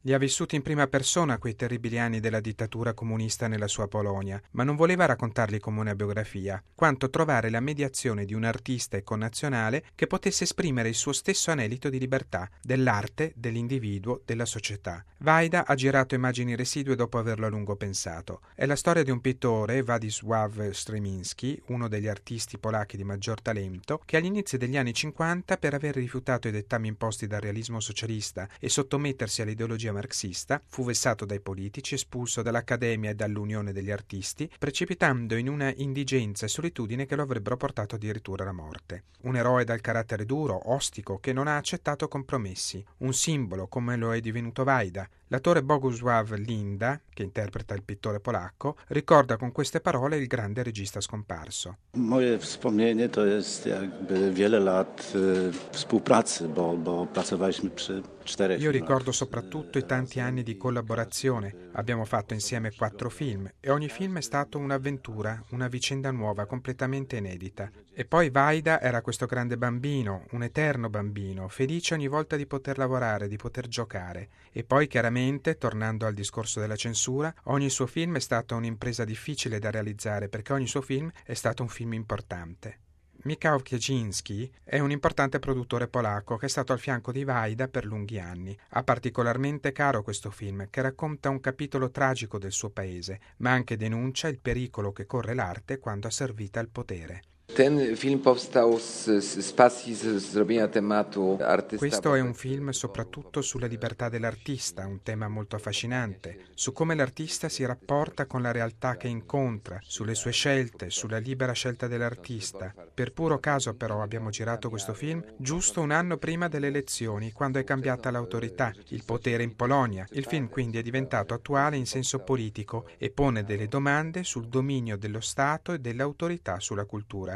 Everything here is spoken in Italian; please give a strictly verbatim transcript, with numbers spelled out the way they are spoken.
Li ha vissuti in prima persona quei terribili anni della dittatura comunista nella sua Polonia, ma non voleva raccontarli come una biografia, quanto trovare la mediazione di un artista e connazionale che potesse esprimere il suo stesso anelito di libertà, dell'arte, dell'individuo, della società. Wajda ha girato immagini residue dopo averlo a lungo pensato. È la storia di un pittore, Władysław Stremiński, uno degli artisti polacchi di maggior talento, che agli inizi degli anni cinquanta, per aver rifiutato i dettami imposti dal realismo socialista e sottomettersi all'ideologia marxista, fu vessato dai politici, espulso dall'Accademia e dall'Unione degli Artisti, precipitando in una indigenza e solitudine che lo avrebbero portato addirittura alla morte. Un eroe dal carattere duro, ostico, che non ha accettato compromessi. Un simbolo, come lo è divenuto Wajda. L'attore Bogusław Linda, che interpreta il pittore polacco, ricorda con queste parole il grande regista scomparso. Moje wspomnienie to jest jakby wiele lat współpracy, bo, bo pracowaliśmy przy czterech Io filmach. ricordo soprattutto i tanti anni di collaborazione. Abbiamo fatto insieme quattro film e ogni film è stato un'avventura, una vicenda nuova, completamente inedita. E poi Wajda era questo grande bambino, un eterno bambino, felice ogni volta di poter lavorare, di poter giocare. E poi chiaramente, tornando al discorso della censura, ogni suo film è stata un'impresa difficile da realizzare perché ogni suo film è stato un film importante. Michał Kwieciński è un importante produttore polacco che è stato al fianco di Wajda per lunghi anni. Ha particolarmente caro questo film, che racconta un capitolo tragico del suo paese, ma anche denuncia il pericolo che corre l'arte quando asservita al potere. Ten film powstał z, z pasji z zrobienia tematu artysta. Questo è un film soprattutto sulla libertà dell'artista, un tema molto affascinante, su come l'artista si rapporta con la realtà che incontra, sulle sue scelte, sulla libera scelta dell'artista. Per puro caso però abbiamo girato questo film giusto un anno prima delle elezioni, quando è cambiata l'autorità, il potere in Polonia. Il film quindi è diventato attuale in senso politico e pone delle domande sul dominio dello Stato e dell'autorità sulla cultura.